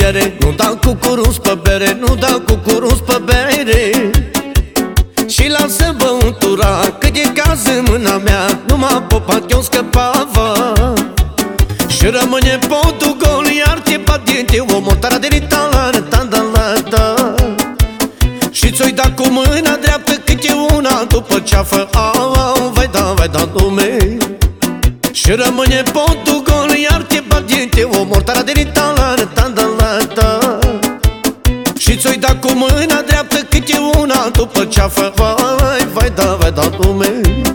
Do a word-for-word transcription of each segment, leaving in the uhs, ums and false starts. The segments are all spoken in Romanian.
muiere, nu dau cu curuz pe bere, nu dau cu curuz pe bere. Și lasă băutura, că de caz în mâna mea, nu m-a popat, eu scăpava. Și rămâne podul gol, iar te bat dinte, o montara de ritală, tandalata. Și ți-o-i da cu mâna dreaptă câte una după ceafă, au, au, vai da, vai da, lume. Și rămâne podul gol, iar te bat dinte, o montara de ritală, tandalata. Și ți-o-i da cu mâna dreaptă câte una după ceafă, vai, vai da, vai da, lume.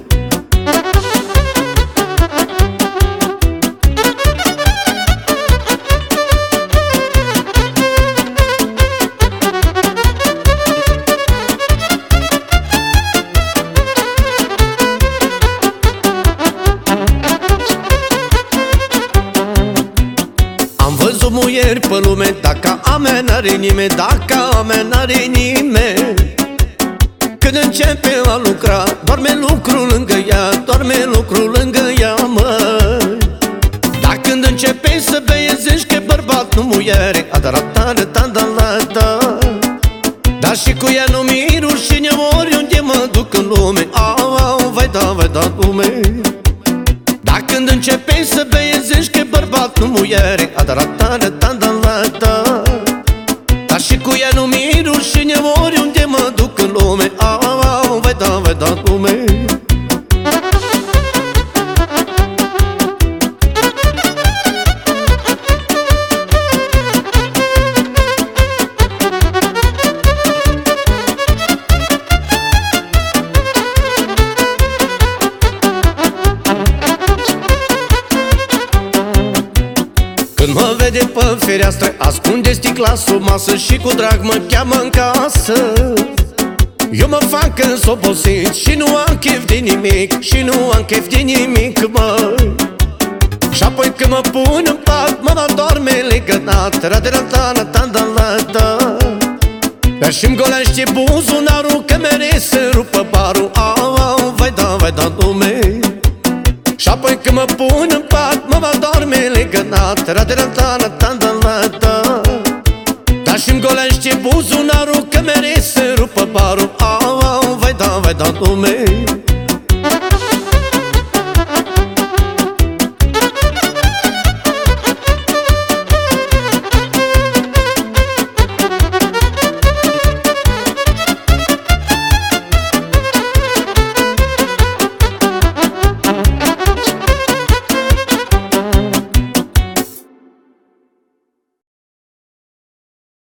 Am văzut muieri pe lume, dacă a mea n-are nimeni, dacă a mea n-are nimeni. Când începe a lucra, doarme lucru lângă ea, doarme lucru lângă ea, măi. Dar când începe să beie, că bărbat nu muiere, adaratară, tandalata. Dar și cu ea nu mi rușine, oriunde mă duc în lume, au, au, vai da, vai da, lume. Dar când începe să beie, că bărbat nu muiere, adaratară, tandalata. Dar și cu ea nu mi rușine, oriunde mă duc în lume, au, au, vai da, vai da, lume. Când mă vede pe fereastră, ascunde sticla sub masă și cu drag mă cheamă în casă. Eu mă fac însobosit și nu am chef de nimic, și nu am chef de nimic, măi. Și apoi când mă pun în pat, mă doarme legănat, raderatana, tandalata. Dar și-mi golește buzunarul, că mere să rupă barul, au, au, vai da, vai da, lume. Și apoi când mă pun în pat, mă doarme legănat, raderatana, tandalata. Dar și-mi golește buzunarul, că mere să rupă barul, au, au, vai da, vai da, lume.